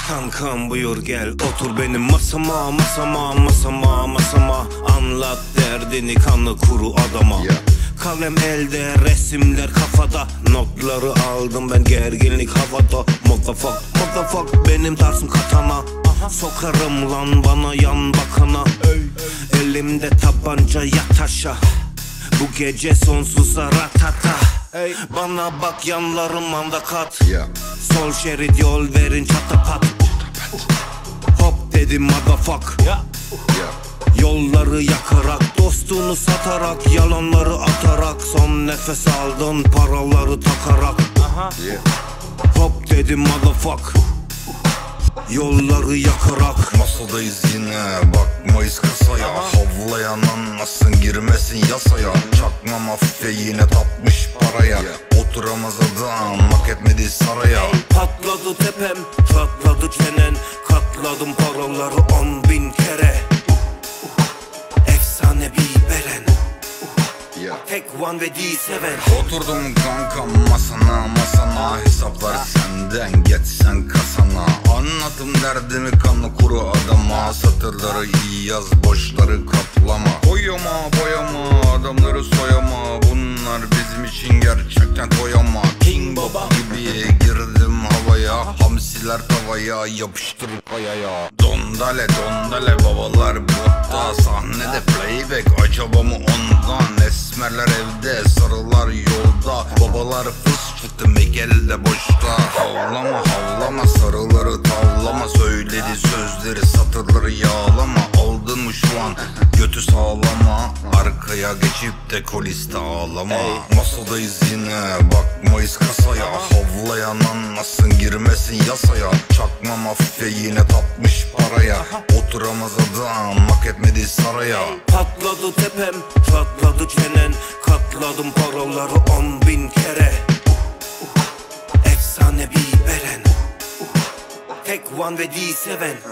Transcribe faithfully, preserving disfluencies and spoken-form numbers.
Kankam buyur gel otur benim masama, masama, masama, masama. Anlat derdini kanlı kuru adama. yeah. Kalem elde, resimler kafada. Notları aldım ben, gerginlik havada. Motherfuck, motherfuck benim tarzım katana. Aha. Sokarım lan bana yan bakana. Ey. Elimde tabanca yat aşağı. Bu gece sonsuza ratata. Ey. Bana bak yanlarım anda kat. yeah. Sol şerit yol verin çatapat. Hop dedim motherfuck. yeah. yeah. Yolları yakarak, dostunu satarak, yalanları atarak, son nefes aldın paraları takarak. Aha. yeah. Hop dedim motherfuck. Yolları yakarak. Masadayız yine, bakmayız kasaya. Aha. Havlayan anlasın, girmesin yasaya. Çakma mafya yine tapmış paraya. yeah. Oturamaz adam, hak etmedi saraya. Patladı tepem, çatladı çenen. Katladım paraları on bin kere. Efsane bir beren. yeah. Tek one ve D seven. Oturdum kankam masana, masana. Hesaplar senden, geçsen kasana. Anlattım derdimi kanlı kuru adama. Satırları iyi yaz, boşları kaplama. Boyama boyama, adamları soyama. Bunlar bizim için gerçekten koyama. King Baba gibi girdim havaya. Hamsiler tavaya, yapıştır kayaya. Dondale dondale babalar botta. Sahnede playback, acaba mı ondan? Esmerler evde, sarılar yolda. Babalar fıs çıktı, Miguel boşta. Havlama havlama, sarıları tavlama. Söyledi sözleri, satırları yağlama. Aldın mı şu an götü sağlama. Arkaya geçip de koliste ağlama. Ey. Masadayız yine, bakmayız kasaya. Havlayan anlasın, girmesin yasaya. Çakma mafya yine tapmış paraya. Oturamaz adam, hak etmedi saraya. Patladı tepem, çatladı çenen. Katladım paraları on bin kere. Efsane bir beren. Tek one ve D seven.